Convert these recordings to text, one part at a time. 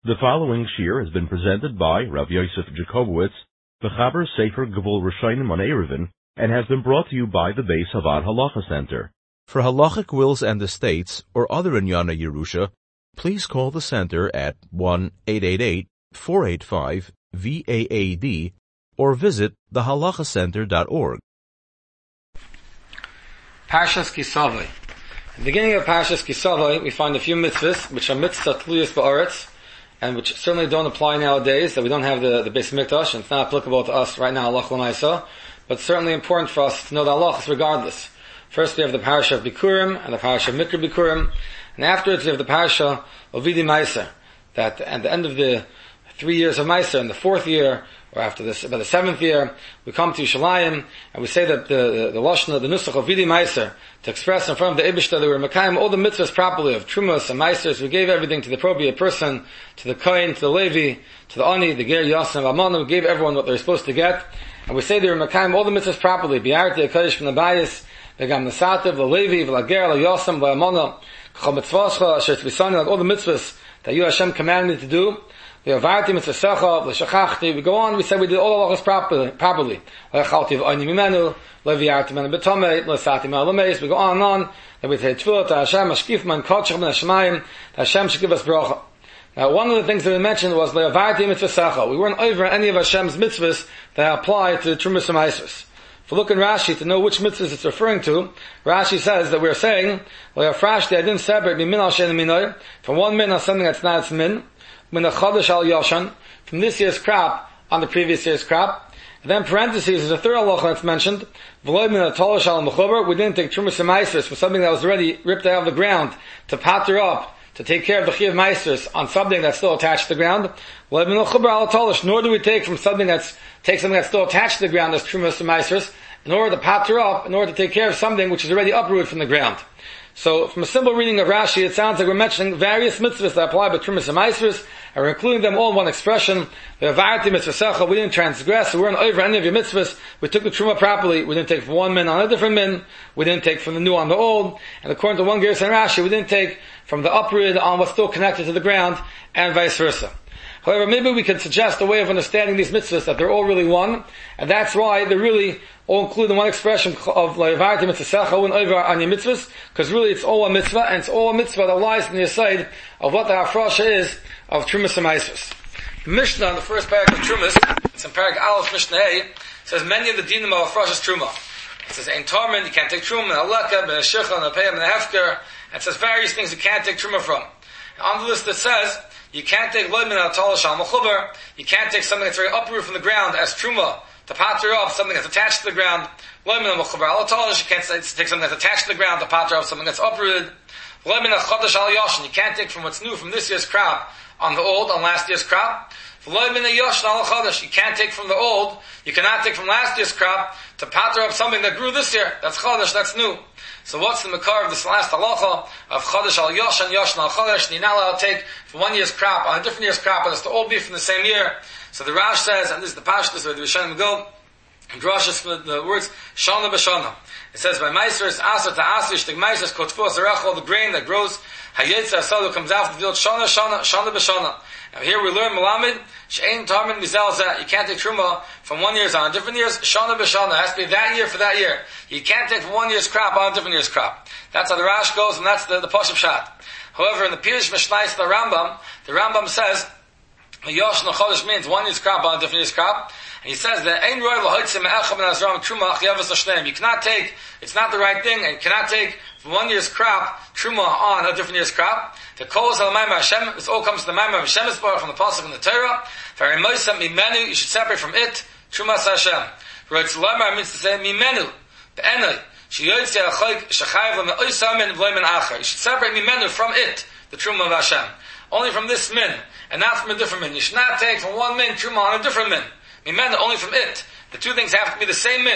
The following shir has been presented by Rav Yosef Jacobowitz, the Chaber Sefer Gevul Rishonim on Eruvin, and has been brought to you by the Beis Havad Halacha Center. For halachic wills and estates or other Inyana Yerusha, please call the center at 1-888-485-VAAD or visit thehalachacenter.org. Parshas Kisavai. At the beginning of Parshas Kisavai, we find a few mitzvahs, which are mitzvah tluyos ba'aretz, and which certainly don't apply nowadays, that we don't have the Beis Mikdash, and it's not applicable to us right now, halacha l'maisa, but certainly important for us to know the halachas regardless. First we have the parasha of Bikurim, and the parasha of Mikra Bikurim, and afterwards we have the parasha of Vidi Meiser, that at the end of the 3 years of Meiser, in the 4th year, or after this, about the 7th year, we come to Yerushalayim, and we say that the Lashon of the Nusach of Vidi Meiser, to express in front of the Eibishter that we were Mekayim all the mitzvahs properly of Trumas and Meisers. We gave everything to the appropriate person, to the Kohen, to the Levi, to the Ani, the Ger, Yassim, Amana. We gave everyone what they were supposed to get. And we say they were Mekayim all the mitzvahs properly. Bi'arti, HaKadosh from the Bayis, V'gam Nesativ, the Levi, V'lager, L'Yassim, V'amana, K'chol Mitzvahscha, Asher Tzvisani, like all the mitzvahs that you Hashem commanded me to do. We have Varti Mitzvah L'Shachachti. We go on. We say we did all the halachas properly. L'Chalti V'Ani Mimenu, L'Viarti Menu B'Tomei, L'Sati Ma'alameis. We go on and on. Then we say Tefillah to Hashem, Ashkif Man Kodshach Ben Hashemayim, that Hashem should give us bracha. Now, one of the things that we mentioned was L'Varti Mitzvah. We weren't over any of Hashem's mitzvahs that apply to the Trumas and Meisers. If we look in Rashi to know which mitzvahs it's referring to, Rashi says that we're saying L'Yafrashti, I didn't separate Min Al Shein Minoi from one min on something that's not its min. Min Chadash Al Yashan, from this year's crop on the previous year's crop. And then parentheses, there's a third halacha that's mentioned. V'loy min Atolash Al Mechuber. We didn't take Trumas and Meisers for something that was already ripped out of the ground to patter up, to take care of the Chiyav Meisers on something that's still attached to the ground. V'loy min Mechuber Al Atolash. Nor do we take from something that's still attached to the ground as Trumas and Meisers, in order to patter up, in order to take care of something which is already uprooted from the ground. So, from a simple reading of Rashi, it sounds like we're mentioning various mitzvahs that apply by Trumas and Meisers, and we're including them all in one expression. We didn't transgress, we weren't over any of your mitzvahs. We took the Truma properly. We didn't take from one min on a different min. We didn't take from the new on the old. And according to one Gerus and Rashi, we didn't take from the uprooted on what's still connected to the ground, and vice versa. However, maybe we could suggest a way of understanding these mitzvahs that they're all really one, and that's why they're really all included in one expression of L'Yavarti Mitzvah and over on your mitzvahs, because really it's all a mitzvah, and it's all a mitzvah that lies in the side of what the Hafrasha is of Trumas and Meisers. The Mishnah, in the first paragraph of Trumas, it's in paragraph Aleph Mishnah A, says many of the dinim of Hafrasha's Truma. It says Ein Tarmin, you can't take Truma, and Aleka, Ben Shechel, and Apeyam, and Hefker, and it says various things you can't take Truma from. And on the list it says, you can't take Loy Min Atolash Al Mechuber, you can't take something that's very uprooted from the ground as Truma, to patter up something that's attached to the ground. Loy Min Mechuber Al Atolash, you can't take something that's attached to the ground to patter up something that's uprooted. Loy Min Chadash Al Yashin, you can't take from what's new from this year's crop on the old, on last year's crop. Loy Min Yashin Al Chadash, you can't take from the old, you cannot take from last year's crop to patter up something that grew this year. That's Chadash, that's new. So what's the makar of this last halacha of Chadash Al Yashan, Yashan Al Chadash, and you're not allowed to take from one year's crop on a different year's crop, but it's to all be from the same year. So the Rash says, and this is the Pashtus where the Rishonim go, and drashes from the words Shana B'Shana. It says by Meisers Aser to Aser Shtig Meisers Kotfos Arach, all the grain that grows Hayetza Asadu comes out of the field Shana B'Shana. Now here we learn Melamed Shein Tarmin Mizelza. You can't take Truma from one year's on a different year's Shana B'Shana. It has to be that year for that year. You can't take from one year's crop on a different year's crop. That's how the Rash goes, and that's the Pashup Shat. However, in the Pirush Mishnais the Rambam says Yosh Chodesh means one year's crop on a different year's crop. And he says that Ein Roy L'Hoitzim Me'acham Ben Azram Truma Achiyavas L'Shneim. You cannot take, it's not the right thing, and you cannot take from one year's crop Truma on a different year's crop. The Kol Zal Maimah Hashem, this all comes to the Maimah of Hashem Yisbarach from the Pasuk in the Torah. Very Moisam Mimenu, you should separate from it Trumas Hashem. Roitz Lamar means to say Mimenu, Be'enoi. You should separate Mimenu from it, the Truma of Hashem. Only from this min, and not from a different min. You should not take from one min Truma on a different min. Mimenu, only from it. The two things have to be the same min.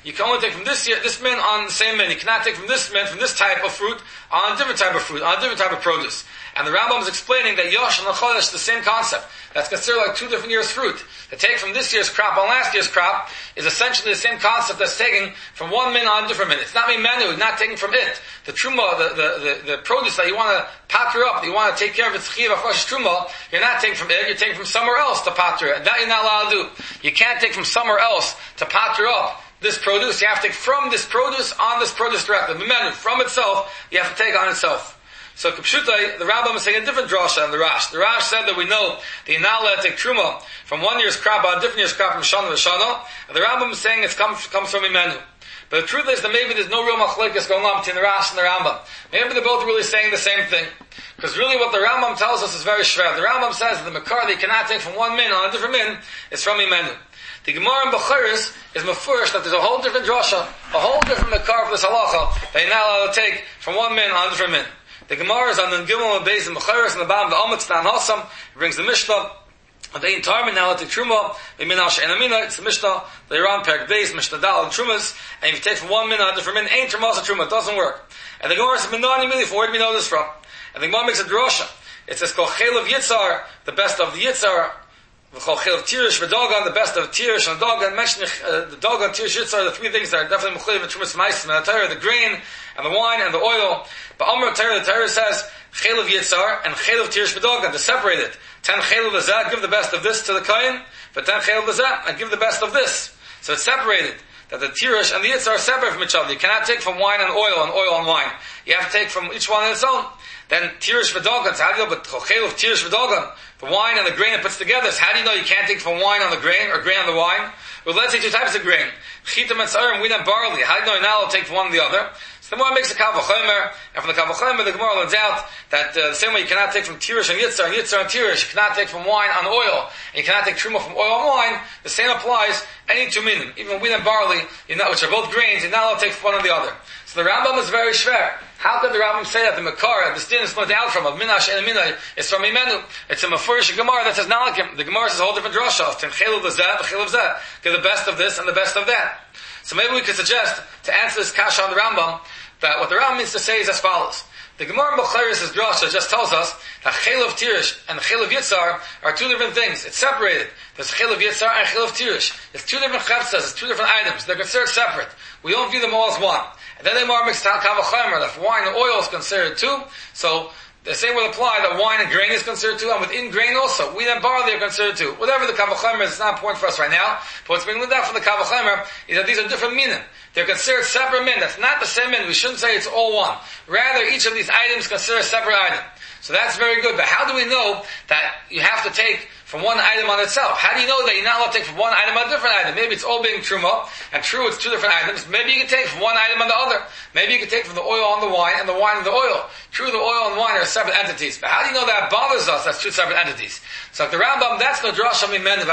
You can only take from this min on the same min. You cannot take from this min, from this type of fruit, on a different type of fruit, on a different type of produce. And the Rambam is explaining that Yosh and Chodesh is the same concept. That's considered like 2 different years' fruit. To take from this year's crop on last year's crop is essentially the same concept as taking from one min on a different min. It's not mimenu, not taking from it. The truma, the produce that you want to pater up, that you want to take care of its chiv of fresh truma, you're not taking from it, you're taking from somewhere else to pater it. That you're not allowed to do. You can't take from somewhere else to pater up this produce. You have to take from this produce on this produce directly. Mimenu, from itself, you have to take on itself. So Kipshutai, the Rambam is saying a different drasha than the Rash. The Rash said that we know that you're not allowed to take truma from one year's crop on a different year's crop from Shana to Shana. And the Rambam is saying it comes from Imenu. But the truth is that maybe there's no real machlekes going on between the Rash and the Rambam. Maybe they're both really saying the same thing. Because really what the Rambam tells us is very shver. The Rambam says that the Makar that you cannot take from one min on a different min is from Imenu. The Gemara in Bechiris is mafurish that there's a whole different drasha, a whole different Makar for this halacha that you're not allowed to take from one min on a different min. The Gemara is on the Gimel and Beis and Bechiris and the bottom of the Omet Stan Hassam. It brings the Mishnah of the entire min now to Truma, the Minash and Amina. It's the Mishnah, the Iran Perk Beis, Mishnah Dal and Trumas. And if you take from one min on a different min, ain't Trumas a Truma. It doesn't work. And the Gemara says, Minani Mili, where do we know this from? And the Gemara makes a drosha. It says, Kol Chel of Yitzhar, the best of the Yitzhar. Kol Chel of Tirish, V'Dogan, the best of Tirish and Dogan. Mentioning the Dogan, Tirish, Yitzhar, the three things that are definitely Mechuyev and Trumas Maisim, and the Torah, the grain, and the wine, and the oil. But Amr Torah, the Torah says, Chel of Yitzhar and Chel of Tirish B'Dogan, to separate it. 10 Chel of Lazat, give the best of this to the Kohen, but 10 Chel of Lazat, and give the best of this. So it's separated. That the Tirish and the Yitzhar are separate from each other. You cannot take from wine and oil and wine. You have to take from each one on its own. Then Tirish V'Dogan, so how do you know, but Chel of Tirish V'Dogan, the wine and the grain it puts together, so how do you know you can't take from wine on the grain, or grain on the wine? Well, let's say 2 types of grain. Chitam and Tzarim, wheat and barley. How do you know you're not allowed to take from one and the other? So the Gemara makes a Kal V'chomer, and from the Kal V'chomer, the Gemara learns out that the same way you cannot take from Tirish and Yitzhar and Tirish, you cannot take from wine on oil, and you cannot take truma from oil and wine. The same applies any 2 minim, even wheat and barley, which are both grains, you're not allowed to take from one or the other. So the Rambam is very shver. How could the Rambam say that the Makar, the din is split out from, of Minash and Amina, is from Imenu? It's a Mefurish Gemara that says Nalakim. The Gemara says a whole different drasha. Ten Chel of Zeh, Chel of Zeh. Give the best of this and the best of that. So maybe we could suggest, to answer this kasha on the Rambam, that what the Rambam means to say is as follows. The Gemara in Bechiris' drasha just tells us that Chel of Tirish and Chel of Yitzhar are 2 different things. It's separated. There's Chel of Yitzhar and Chel of Tirish. It's 2 different chefsas, it's 2 different items. They're considered separate. We don't view them all as one. And then the Gemara makes Kal V'chomer that wine and oil is considered 2. So the same would apply that wine and grain is considered 2, and within grain also, wheat and barley are considered 2. Whatever the Kal V'chomer is, it's not important for us right now. But what's being looked at from the Kal V'chomer is that these are different minim. They're considered separate min. That's not the same min. We shouldn't say it's all one. Rather, each of these items considered a separate item. So that's very good. But how do we know that you have to take from one item on itself? How do you know that you're not allowed to take from one item on a different item? Maybe it's all being truma, and true, it's 2 different items. Maybe you can take from one item on the other. Maybe you can take from the oil on the wine, and the wine on the oil. True, the oil and wine are separate entities. But how do you know that bothers us? That's 2 separate entities. So the Rambam, that's no drasha mimenu.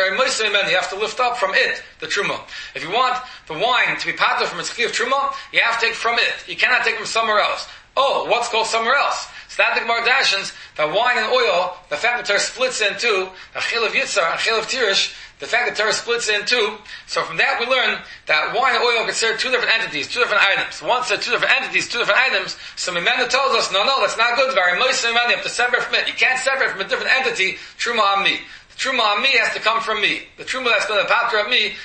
You have to lift up from it, the truma. If you want the wine to be pater from its chi of truma, you have to take from it. You cannot take from somewhere else. Oh, what's called somewhere else? So that the Gemara dashes that wine and oil, the fact that Torah splits in 2, a Chel of Yitzhar and Chel of Tirish, the fact that Torah splits in 2, so from that we learn that wine and oil are considered 2 different entities, 2 different items. Once they're 2 different entities, 2 different items, so Mimenu tells us, no, that's not good. Very most Mimenu, you have to separate from it. You can't separate from a different entity, Truma Ami. The Truma Ami has to come from me. The Truma that's going to pater of me,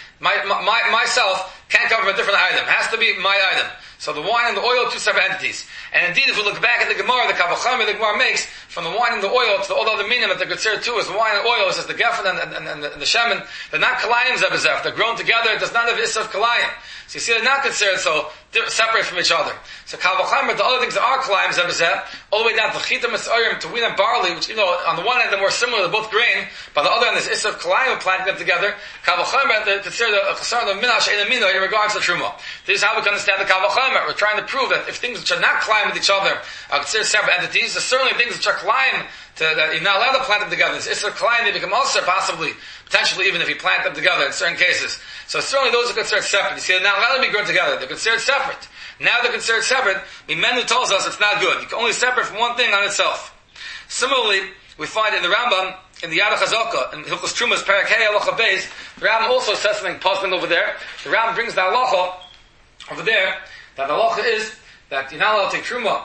myself, can't come from a different item. It has to be my item. So the wine and the oil, 2 separate entities. And indeed, if we look back at the Gemara, the Kal V'chomer the Gemara makes, from the wine and the oil to all the other minim that they're considered 2 is the wine and oil, it says the geffen and the shemen, they're not kalayim zebezef, they're grown together, it does not have issa of kalayim. So you see, they're not considered so separate from each other. So Kal V'chomer, the other things that are kalayim zebezef, all the way down to chitam mitzayim, to wheat and barley, which, on the one hand they're more similar, they're both grain, but on the other hand there's issa of kalayim planting them together. Kal V'chomer, they're considered a chasar of minash and amino in regards to truma. This is how we can understand the Kal V'chomer. We're trying to prove that if things which are not kalayim with each other are considered separate entities, there's certainly things which are kalayim that you're not allowed to plant them together. It's issa of kalayim, they become also possibly, potentially even if you plant them together in certain cases. So certainly those are considered separate. You see, they're not allowed to be grown together. They're considered separate. Now they're considered separate. Mimenu tells us it's not good. You can only separate from one thing on itself. Similarly, we find in the Rambam, in the Yad HaChazaka, in Hilchos Trumas, Perek Hey, Halacha Beis, the Rambam also says something puzzling over there. The Rambam brings the halacha over there, that the halacha is that you're not allowed to take Truma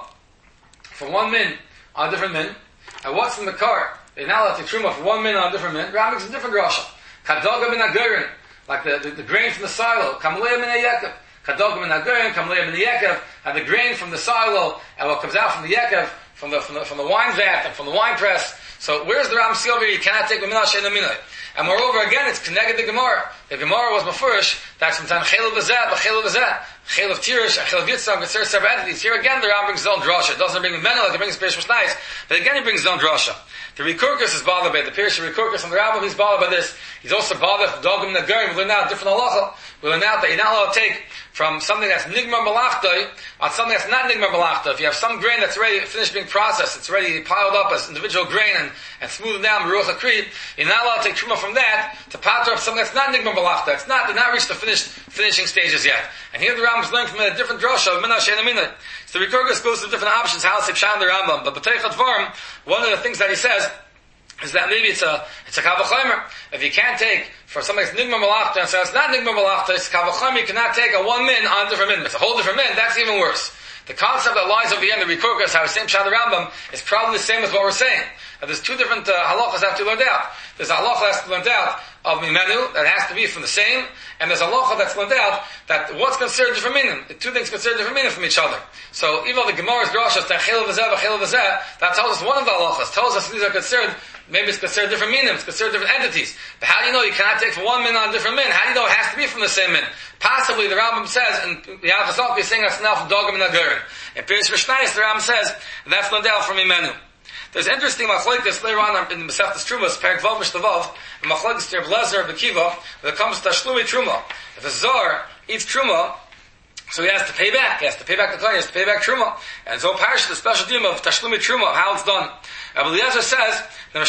for one min on a different min, and what's in the car? You're not allowed to take Truma for one min on a different min. The Rambam makes a different drasha. Kadaga min agerin, like the grain from the silo. Kamleya min hayekav. Kadaga min agerin, kamleya min hayekav, and the grain from the silo, and what comes out from the yekav, from the wine vat and from the wine press. So where's the Rambam see over here? You cannot take Minah Sheina Minah. And moreover, again, it's connected the Gemara. The Gemara was mafurish that sometimes Chel of Vazat, Chel of Vazat, Chel of Tirish, Chel of Yitzhak, consider separate entities. Here again, the Rambam brings his own drasha. It doesn't bring Menel like it brings Pirish Mishnais, but again, he brings his own drasha. The Rikurkus is bothered by it. The Pirish Rikurkus and the Rambam, he's bothered by this. He's also bothered with Dogim Nagarim. We learn out different halacha. We learn out that you're not allowed to take from something that's Nigmar Malachtai on something that's not Nigmar Malachtai. If you have some grain that's already finished being processed, it's already piled up as individual grain and smoothed down, Baruch HaKri, you're not allowed to take Truma from that to pater up something that's not Nigmar Malachtai. Did not reach the finishing stages yet. And here the Rambam is learning from a different drasha of Minah Sheina Minah. So the Rikurgus goes to different options, how to say Pshan the Rambam. But B'teichat Varm, one of the things that he says is that maybe it's a kavachomer. If you can't take for something that's nigmar malachta and says it's not nigmar malachta, it's kavachomer, you cannot take a one min on a different min. It's a whole different min. That's even worse. The concept that lies over here in the Rikurkus, how the same Pshat Rambam, is probably the same as what we're saying. That there's two different halachas that have to be learned out. There's a halacha that has to be learned out of mimenu, that has to be from the same, and there's a halacha that's learned out that what's considered different meaning. The two things considered different meaning from each other. So even though the Gemara's drashas, chel v'zeh, that tells us one of the halachas, tells us these are considered, maybe it's considered different meaning, it's considered different entities. But how do you know you cannot take from one min on a different min? How do you know it has to be from the same min? Possibly the Rambam says, in the Yad HaChazaka, he's saying that's now from Dogim and Agerin. In Pirish Mishnais, the Rambam says, that's no doubt from Imenu. There's interesting machlokes later on in the Masechtas Trumas, Perek Vav Mishtavav, and machlokes to Reb Lezer, Reb Akiva, when it comes to Tashlumi Truma. If a Zar eats Truma, so he has to pay back. He has to pay back the coin. He has to pay back Truma. And so Parish, the special theme of Tashlumi Truma, how it's done. Reb Lezer says,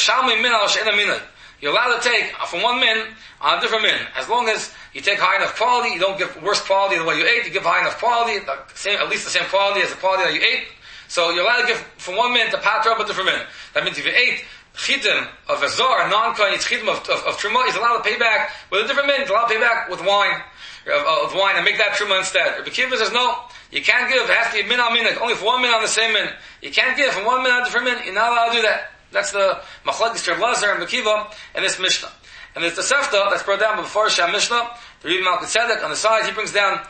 you're allowed to take from one min on a different min. As long as you take high enough quality, you don't give worse quality than what you ate, you give high enough quality, at least the same quality as the quality that you ate. So you're allowed to give from one min to patra up a different min. That means if you ate chitim of a zar, a non-kohen eats chitim of truma, he's allowed to pay back with a different min. He's allowed to pay back with wine, and make that truma instead. Rabbi Akiva says no, you can't give. It has to be min on min, only for one min on the same min. You can't give from one min on a different min. You're not allowed to do that. That's the machlokes Reb Lezer and Rabbi Akiva in this Mishnah. And there's the Sefta that's brought down before Sham Mishnah. The Rebbe Malkut Tzedek on the side, he brings down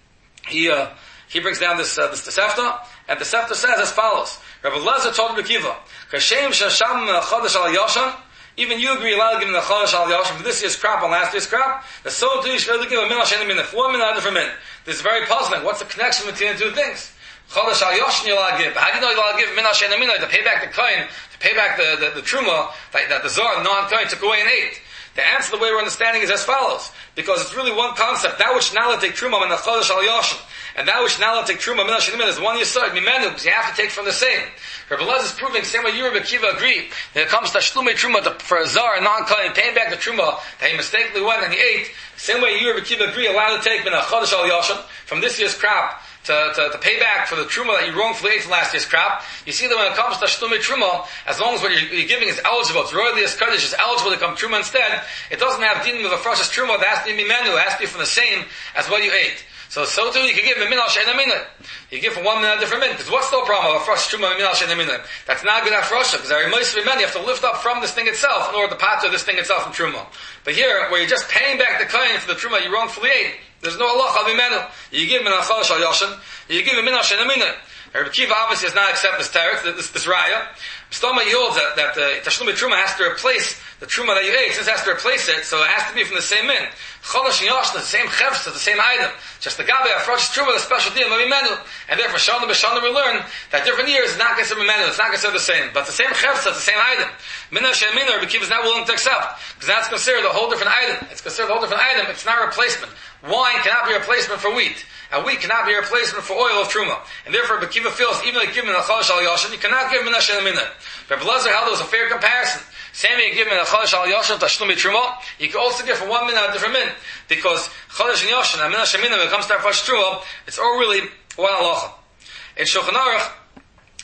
this Sefta, and the Sefta says as follows: Rabbi Lezer told Rabbi Akiva, "Kashem shasham chadash al yashan." Even you agree allowed to give him the chadash al yashan for this year's crop and last year's crop. The so too you should give a min al min for one min on a different min. This is very puzzling. What's the connection between the two things? Chadash al yashan you're allowed to give. But how do you know you're allowed to give min al min to pay back the coin, to pay back the truma that the zar non-coin took away and ate? The answer, the way we're understanding, is as follows. Because it's really one concept. That which now take truma min chadash al yashan, and that which now take truma min al is one yisod mimenu, because you have to take from the same. Rabbi Lezer is proving, same way you and Rabbi Akiva agree, that it comes to shlume truma for a zar and non-kohen paying back the truma that he mistakenly went and he ate. Same way you and Rabbi Akiva agree, allowed to take min chadash al yashan from this year's crop to pay back for the truma that you wrongfully ate from last year's crop. You see that when it comes to shlume truma, as long as what you're giving is eligible, it's royally as kaddish, is eligible to become truma instead, it doesn't have dinim of a freshest truma, it has to be mimenu, it has to be from the same as what you ate. So too, you can give a min al she'ena minah. You give from one min a different min. Because what's the problem of a fresh truma min al she'ena minah? That's not good at frosha, because every most of you have to lift up from this thing itself in order to pater this thing itself from truma. But here, where you're just paying back the coin for the truma you wrongfully ate, there's no Allah al mimenu. You give min al chalash al yashin, you give a min al she'ena minah. Rabbi Akiva obviously does not accept this tarek, this raya. Stoma holds that Tashlum Truma has to replace the Truma that you ate. Since it has to replace it, so it has to be from the same min. Chalash and Yashna, the same chevs, the same item. Just the Gabi Afrosh Truma, the special deal, maybe menu. And therefore, Shana B'Shana we learn that different years is not considered menu, it's not considered the same. But the same chevs, the same item. Minna Shem Minna, Rabbi Akiva is not willing to accept. Because that's considered a whole different item. It's considered a whole different item, it's not a replacement. Wine cannot be a replacement for wheat. And wheat cannot be a replacement for oil of truma. And therefore, Rabbi Akiva feels, even like giving a chalash al yashin, you cannot give minah she'ena minah. Rabbi Lezer held it was a fair comparison. Same way you give a chalash al yashin, tashlumi truma, you can also give from one minah a different min. Because chalash and yashin, and minah she'ena minah, when it comes to our first truma, it's all really one halacha. In Shulchan Aruch,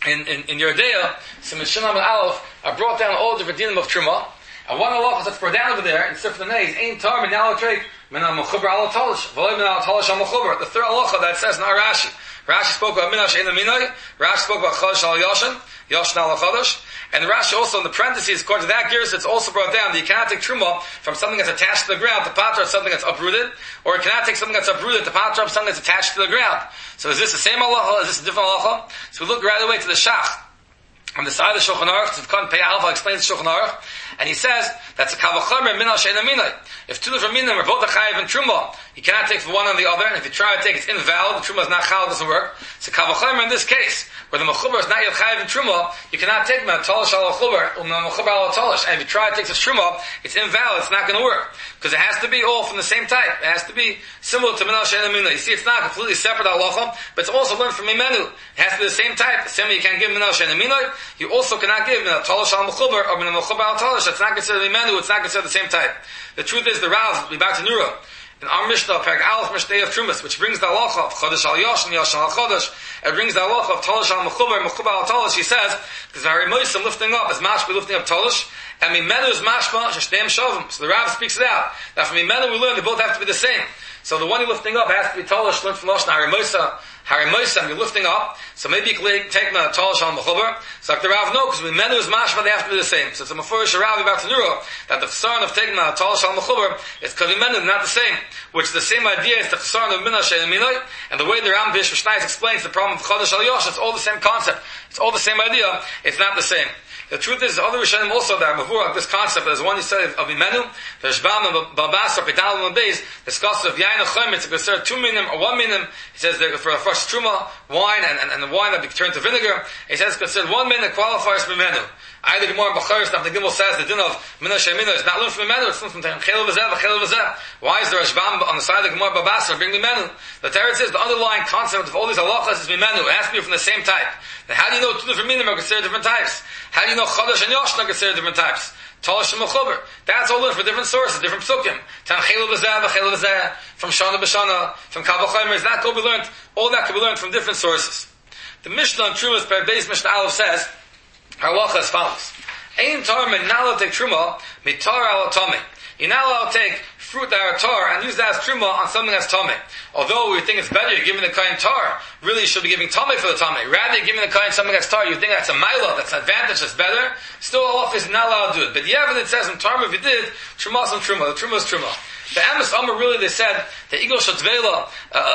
in Yerdea, some Mishnah and Aleph are brought down all the different dinim of Truma. And one halacha that's brought down over there in Sifra Nez, Ein Tar Min Al Treik Min Al Mechuber Al Talish V'Loi Min Al Talish Al Mechuber. The third halacha that says in our Rashi. Rashi spoke about Minash Ein Aminai. Rashi spoke about Chodesh Al Yashin, Yashin Al Chodesh. And the Rashi also in the parentheses, according to that gears, it's also brought down that you cannot take Truma from something that's attached to the ground to patra something that's uprooted, or you cannot take something that's uprooted to patra something that's attached to the ground. So is this the same halacha? Is this a different halacha? So we look right away to the Shach. On the side of Shulchan Aruch, Tzivkon Pei Alpha explains Shulchan Aruch, and he says that's a kavachomer min al shein aminai. If two different minim are both a chayiv and truma, you cannot take one on the other, and if you try to take it's invalid, the truma is not chal, it doesn't work. So kavachomer in this case, where the mechuber is not yet chayiv and truma, you cannot take min talish al mechuber al talish, and if you try to take this truma, it's invalid, it's not going to work. Because it has to be all from the same type. It has to be similar to min al shein aminai. You see, it's not completely separate halacha, but it's also learned from Imenu. It has to be the same type. The same way you can't give min al shein aminai, you also cannot give min al talish al mechuber or min al mechuber al talish. It's not considered Imenu, it's not considered the same type. The truth is, the Rav, we back to Nura, in our Mishnah, Perek Aleph Mishneh of Trumas, which brings the halacha of Chodesh al Yashin, Yashin al Chodesh, it brings the halacha of Talish al Mechuber, Mechuber al Talish, he says, because Hari Moisam lifting up is mashma lifting up Talish, and Mimenu is mashma, Sheshneim Shavim. So the Rav speaks it out. Now from Mimenu we learn they both have to be the same. So the one you're lifting up has to be Talish, learned from Lashon Hari Moisam, you're lifting up, so maybe you can take the Talish al Mechuber. So like the Rav no, because Mimenu is mashma, they have to be the same. So it's a Mefurish Rav about to Nura, that the Chsaron of taking the Talish al Mechuber is because Mimenu is not the same. Which the same idea is the Chsaron of Minah Shein Aminai, and the way the Ram Bish Vishnais explains the problem of Chodesh al Yosh, it's all the same concept. It's all the same idea, it's not the same. The truth is, the other Rishonim also that are Mavur this concept, there's one you said of Imenu, the Rishbam and Babas or Pedal and Beis, discusses of Yain Chayim, it's considered 2 minim or 1 minim. He says that for a fresh truma, wine, and the wine that be turned to vinegar, he says it's considered 1 minim qualifies for Imenu. Either Gemara B'charis, the Gimel says the din of Minah Shein Aminai is not learned from Imenu, it's learned from Chel V'zeh, Chel V'zeh. Why is the Rishbam on the side of the Gemara Babas bring Imenu? The Teretz says the underlying concept of all these halachas is Imenu. It has to be from the same type. Now how do you know 2 different minim are considered different types? How do you know Chodesh and Yosh are considered different types? Talish and Mechuber. That's all learned from different sources, different psukim. Tan Chelu V'zeh, Chelu V'zeh, from Shana B'Shana, from Kavah Chaymer. That could be learned, all that could be learned from different sources. The Mishnah on Trumas per Beis Mishnah Aleph says, halacha as follows. Ein tar min nala take truma, mitar ala tame. You're not allowed to take fruit that are tar and use that as truma on something that's tame. Although we think it's better, you're giving the kain tar. Really, you should be giving tame for the tame. Rather, you're giving the kain something that's tar. You think that's a mila, that's an advantage, that's better. Still, Allah is not allowed to do it. But the evidence says in tar, if you did, truma is truma. The truma is truma. The Amos Amar really, they said, the Igor Shatvela,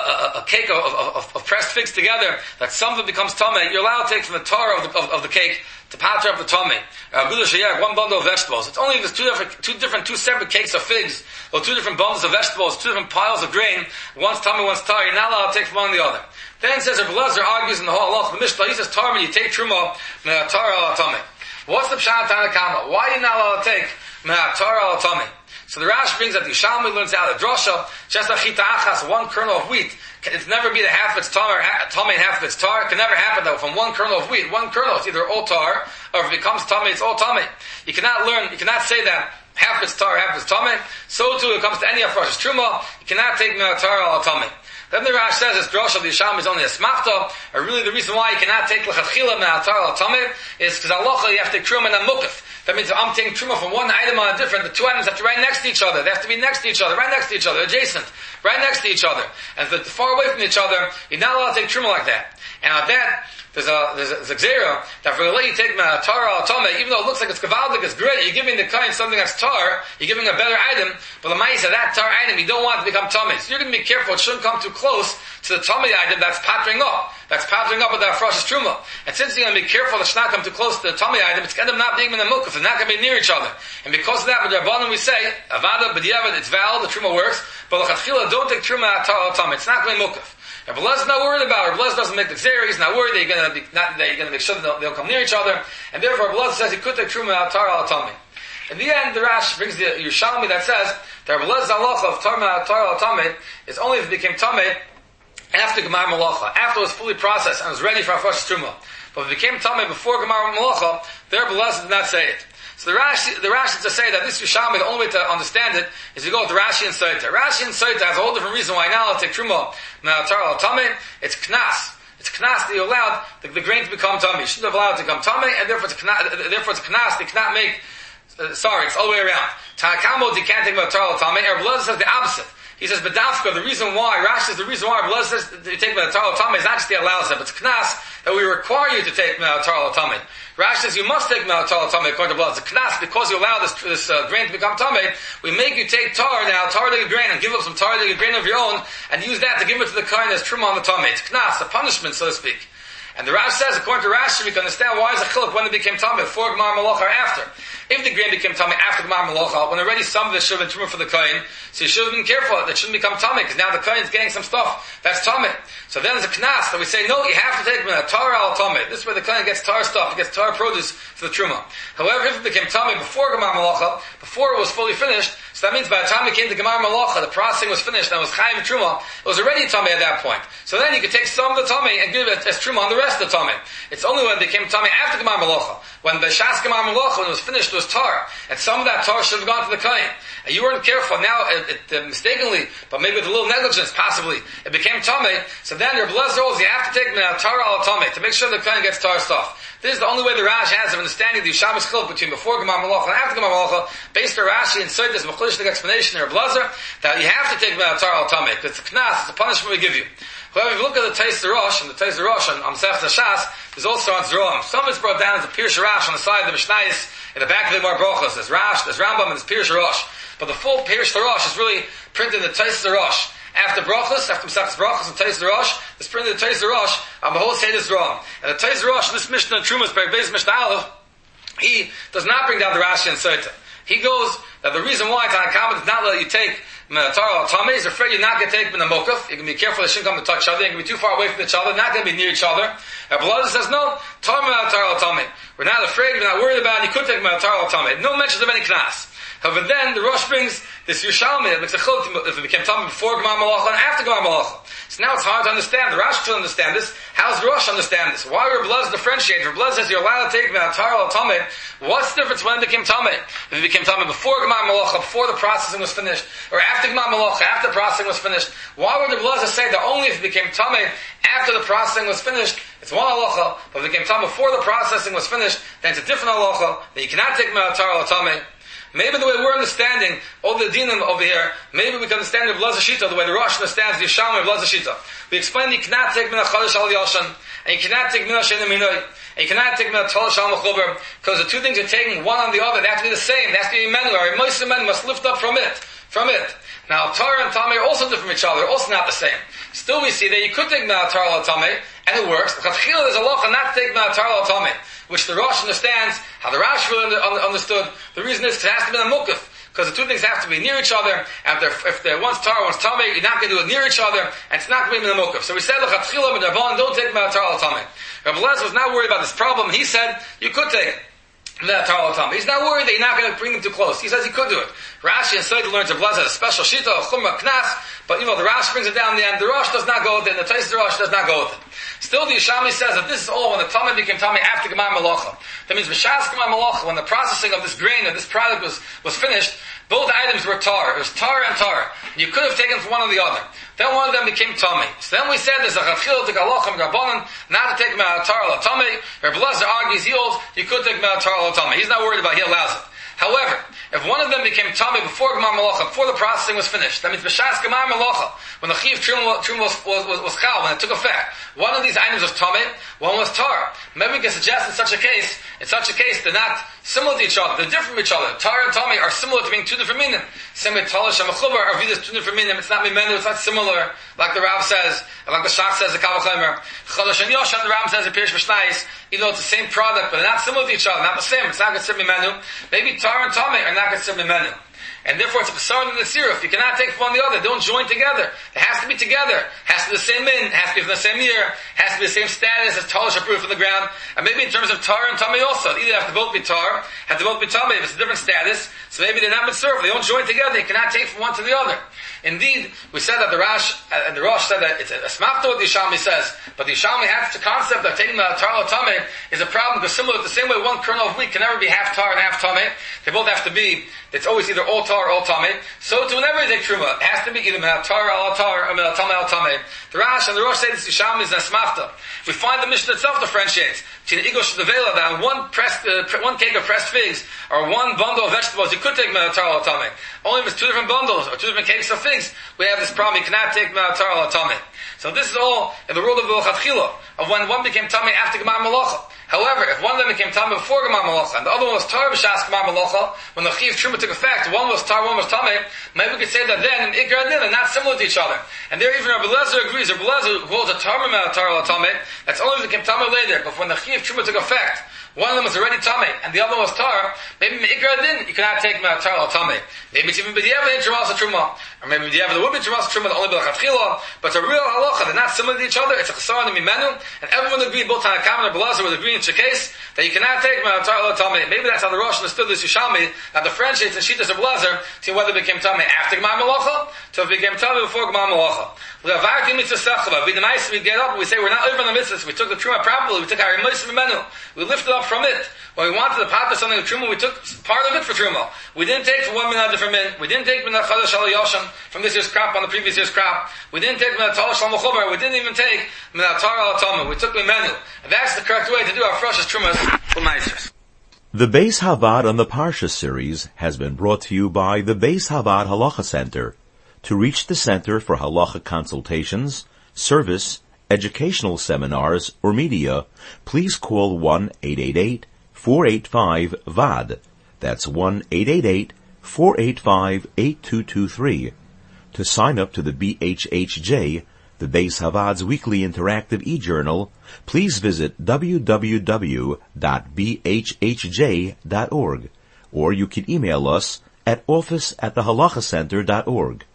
a cake of pressed figs together, that some of it becomes tame. You're allowed to take from the tar of the cake to patra up the tummy. One bundle of vegetables. It's only if there's two separate cakes of figs, or 2 different bundles of vegetables, 2 different piles of grain, one's tummy, one's tar, you're not allowed to take from one or the other. Then says, Rabbi Lezer argues in the whole halacha, the Mishnah, he says, tar, when you take truma, tar ala tummy. What's the pshat Tanakama? Why are you not allowed to take tar ala tummy? So the Rash brings that the Yishalmi learns out the drosha, just a chita achas, 1 kernel of wheat. It's never be the half of its tar, tummy and half of its tar. It can never happen though. From 1 kernel of wheat, 1 kernel, it's either all tar, or if it becomes tummy, it's all tummy. You cannot say that half of its tar, half of its tummy. So too, it comes to any of Rosh Truma, you cannot take tar al tummy. Then the Rash says, this drosha of the Yishalmi is only a smachta, or really the reason why you cannot take l'chadchila tar al tummy is because halacha you have to take truma and a mukaf. That means if I'm taking truma from one item on a different, the 2 items have to be right next to each other. They have to be next to each other, right next to each other, adjacent, right next to each other. And if they're far away from each other, you're not allowed to take truma like that. And on that, there's a gzera that for the way you take tar al tame, even though it looks like it's kavaldik, it's great, you're giving the kind something that's tar, you're giving a better item, but the ma'isa, that tar item, you don't want it to become tummy. So you're going to be careful, it shouldn't come too close to the tummy item that's pattering up with that froshes truma. And since you're going to be careful to not come too close to the tummy item, it's going to not being in the mukaf, they're not going to be near each other. And because of that, with the Rabbanan we say, avada, b'diavad, it's valid, the truma works, but l'chadchila, don't take truma tar al tummy, it's not going to be mukaf. Rabbi Lezer is not worried about it. Rabbi Lezer doesn't make the xer. He's not worried that you're going to make sure that they'll come near each other. And therefore, Rabbi Lezer says he could take truma al tar al tummy. In the end, the Rash brings the Yerushalmi that says that Rabbi Lezer's halacha of tar al tummy is only if it became tummy after Gemar Malacha, after it was fully processed and was ready for Afresh Truma. But if it became tummy before Gemar Malacha, there Rabbi Lezer did not say it. So the Rashi is to say that this Yerushalmi, the only way to understand it is to go with Rashi and Soita. Rashi and Soita has a whole different reason why now I'll take Truma tar al tummy. It's knas. It's knas that you allowed the grain to become tummy. You shouldn't have allowed it to become tummy, and therefore it's a knas that you cannot make. It's all the way around. Tanakamo, you can't take Matar tummy. Rabbi Elazar says the opposite. He says, Bedafka, the reason why, Rashi says the reason why Rabbi Elazar says you take Matar tummy is not just the allows it, but it's knas that we require you to take Matar tummy. Rashi says you must take Matar tummy according to Rabbi Elazar. It's knas because you allow this grain to become tummy. We make you take tar like a grain, and give up some tar like a grain of your own, and use that to give it to the kohen as truma on the tummy. It's knas, a punishment, so to speak. And the Rav says, according to Rashi, we can understand why is a chiluk when it became tummy, before Gemar Malacha or after. If the grain became tummy after Gemar Malacha, when already some of it should have been truma for the kohen, so you should have been careful that it shouldn't become tummy, because now the kohen is getting some stuff that's tummy. So then there's a knas, that we say, no, you have to take tar al tummy. This is where the kohen gets tar stuff, he gets tar produce for the truma. However, if it became tummy before Gemar Malacha, before it was fully finished, so that means by the time it came to Gemar Malacha, the processing was finished, and it was chayiv truma, it was already tummy at that point. So then you could take some of the tummy and give it as truma on the rest of the tummy. It's only when it became tummy after Gemar Malacha. When the Shas Gemar Malacha, when it was finished, it was tar. And some of that tar should have gone to the kohen. And you weren't careful. Now, mistakenly, but maybe with a little negligence, possibly, it became tummy. So then your blood rolls, you have to take tar al tummy to make sure the kohen gets tar stuff. This is the only way the Rashi has of understanding the Yishamis Chiluk between before Gemar Malacha and after Gemar Malacha, based on Rashi inside this Mechulishnik explanation or Blazer, that you have to take tar al tummy, because it's a knas, it's a punishment we give you. However, if you look at the Tais Rosh, and the Tais Rosh on Masechta Shas, there's also on Zerom. Some of it's brought down as a Pirush Rash on the side of the Mishnayos, in the back of the Gemara Brochos. There's Rash, there's Rambam, and there's Pirush Rosh. But the full Pirush Rosh is really printed in the Tais Rosh. After Brochos, after Masechta Brochos and Tais Rosh, it's printed in the Tais Rosh, on the whole Seder Zerom. And the Tais Rosh, in this Mishnah, Trumas, Beis Mishnah Aleph, he does not bring down the Rashi and Sota. He goes that the reason why Tanakama does not let you take Tar al Tameh is afraid you're not going to take Min HaMokaf. You can be careful they shouldn't come to touch each other. You can be too far away from each other, not going to be near each other. And Blazer says, no, Tar al Tameh. We're not afraid, we're not worried about it. You could take Tar al Tameh. No mentions of any knas. However, then the Rosh brings this Yerushalmi that makes a chiluk if it became Tameh before Gemar Malacha and after Gemar Malacha. So now it's hard to understand. The Rosh should understand this. How's the Rosh understand this? Why Reb Blazer differentiates? Reb Blazer says you're allowed to take Tar al Tameh. What's the difference when it became Tameh? If it became Tameh before Gemar Malacha, before the processing was finished, or after Gemar Malacha, after the processing was finished, why would Reb Blazer say that only if it became Tameh after the processing was finished, it's one halacha, but if it became Tameh before the processing was finished, then it's a different halacha, that you cannot take Tar al Tameh. Maybe the way we're understanding all the dinim over here, maybe we can understand the Blazer Shita the way the Rosh understands the Yishalmi of Blazer Shita. We explain that you cannot take Min HaChadosh al Yashan, and you cannot take Min HaShenim Minoi, and you cannot take Min HaTol Shal Mechuber, because the two things you're taking one on the other, they have to be the same. They have to be Emmanuel. Most men must lift up from it. Now, Torah and Tameh are also different from each other. They're also not the same. Still, we see that you could take Torah al Tameh, and it works. Because there's a law not to take Torah al Tameh, which the Rosh understands, how the Rashi really understood. The reason is because it has to be a mukaf. Because the two things have to be near each other, and if they're one's Torah, one's Tameh, you're not going to do it near each other, and it's not going to be in the mukaf. So we said, L'chatchila b'Darban, don't take Torah al Tameh. Rabbi Lezer was not worried about this problem. He said, you could take it. He's not worried that you're not going to bring them too close. He says he could do it. Rashi and Seder learns Reb Lezer a special shita, a chumrah knas, but the Rashi brings it down in the end. The Rosh does not go with it, and the Tais Rosh does not go with it. Still, the Yishami says that this is all when the Tameh became Tameh after Gemar Malacha. That means B'shas Gemar Malacha, when the processing of this grain, of this product was finished, both items were tar. It was tar and tar. You could have taken from one or the other. Then one of them became Tameh. So then we said there's a Chachil to Galachim Rabbanan, not to take Tar al Tameh. Reb Lezer argues, he holds, you could take Tar al Tameh. He's not worried about it, he allows it. However, if one of them became Tameh before Gemar Malacha, before the processing was finished, that means B'shas Gemar Malacha, when the Chiv Trum was Chal, when it took effect, one of these items was Tameh, one was Tar. Maybe we can suggest in such a case, they're not similar to each other, they're different from each other. Tar and Tameh are similar to being two different minim. Same with Talash and Mechuber are viewed as two different minim. It's not Mimenu, it's not similar, like the Rav says, and like the Shach says, the Kavachimer. Chalash and Yoshan, the Rav says, the Pirish Mishnayos, even though it's the same product, but they're not similar to each other, not the same, it's not considered Mimenu. Maybe Tar and Tameh are not considered Mimenu. And therefore it's a Pesar and the Siruf. You cannot take from one the other. They don't join together. It has to be together. It has to be the same min. It has to be from the same year. It has to be the same status as Talash approved from the ground. And maybe in terms of Tar and Tameh also. Either have to both be Tar, have to both be Tameh. If it's a different status, so So maybe they're not mitzvah, they don't join together, they cannot take from one to the other. Indeed, we said that the Rosh said that it's a smachta what the Yishalmi says, but the Yishalmi has the concept of taking the tar l'tameh is a problem because similar to the same way one kernel of wheat can never be half tar and half tameh. They both have to be, it's always either all tar or all tameh. So to whenever you take truma, it has to be either min tar al tar or min tameh al tameh. The Rosh and the Rosh say this Yishalmi is a smachta. We find the Mishnah itself differentiates between the Igosh and the Vela that on one cake of pressed figs or one bundle of vegetables you could take min tar al tameh. Only if it's two different bundles or two different cakes of figs, we have this problem. You cannot take min tar al tameh. So this is all in the rule of the L'chatchila, of when one became tameh after Gemar Malacha. However, if one of them became tameh before Gemar Malacha, and the other one was tar b'shas Gemar Malacha, when the Chiv Truma took effect, one was tar, one was tameh, maybe we could say that then, in Ikar and Din, they're not similar to each other. And there even Rabbi Lezer agrees, Rabbi Lezer holds a tar al tameh, that's only if it became tameh later, but when the Chiv Truma took effect, one of them was already tameh, and the other one was tar, maybe in Ikar and Din, you cannot take tar al tameh. Maybe it's even b'diavad in Trumas Truma, or maybe b'diavad there would be Trumas Truma, only b'lachatchila, but it's a real halacha, they're not similar to each other, it's a chasar and a mimenu, and everyone agreed, both Tanakam and Rabbi Lezer would agree in each case, that you cannot take tar al tameh. Maybe that's how the Rosh understood this Yishalmi, that differentiates in Shittas of Lezer, to whether it became tameh after Gemar Malacha, to if it became tameh before Gemar Malacha. We get up and we say we're not over the mitzvahs, we took the truma properly, we took our emotion menu, we lifted up from it. When we wanted to pot something of truma, we took part of it for truma. We didn't take from 1 minute different min. We didn't take minat chadash al yoshan from this year's crop on the previous year's crop. We didn't take minat tal shal mechubar. We didn't even take minat tar al tamah. We took the menu. And that's the correct way to do our freshest trumas for meisters. The Beis Havad on the Parsha series has been brought to you by the Beis Havad Halacha Center. To reach the Center for Halacha consultations, service, educational seminars, or media, please call 1-888-485-VAD. That's 1-888-485-8223. To sign up to the BHHJ, the Beis Havad's weekly interactive e-journal, please visit www.bhhj.org, or you can email us at office@thehalachacenter.org.